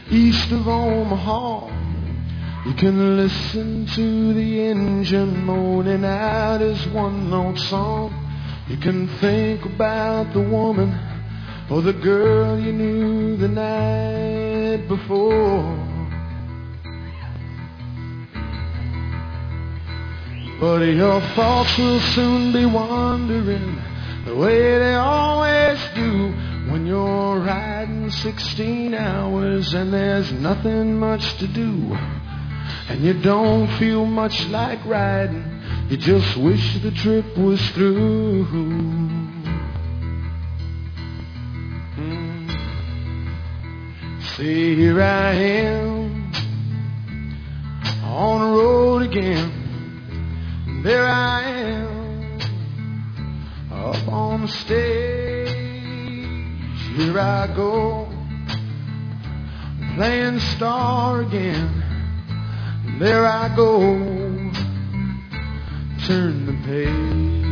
east of Omaha. You can listen to the engine moaning out his one-note song. You can think about the woman or the girl you knew the night before. But your thoughts will soon be wandering the way they always do when you're riding 16 hours and there's nothing much to do. And you don't feel much like riding, you just wish the trip was through. See, here I am on the road again. There I am up on the stage. Here I go playing star again. There I go, turn the page.